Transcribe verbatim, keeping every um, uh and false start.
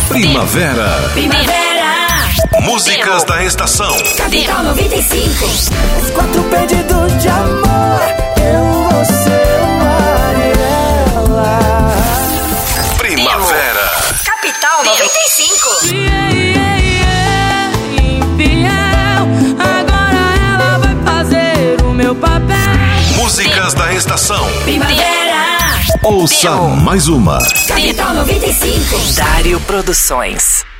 Primavera. Primavera. Músicas da estação. Capital noventa e cinco. Os quatro pedidos de amor. Eu, você, o mar e ela. Primavera. Capital noventa e cinco. Yeah, yeah, yeah, infiel. Agora ela vai fazer o meu papel. Músicas da estação. Primavera. Ouça mais uma. Capital noventa e cinco. Dário Produções.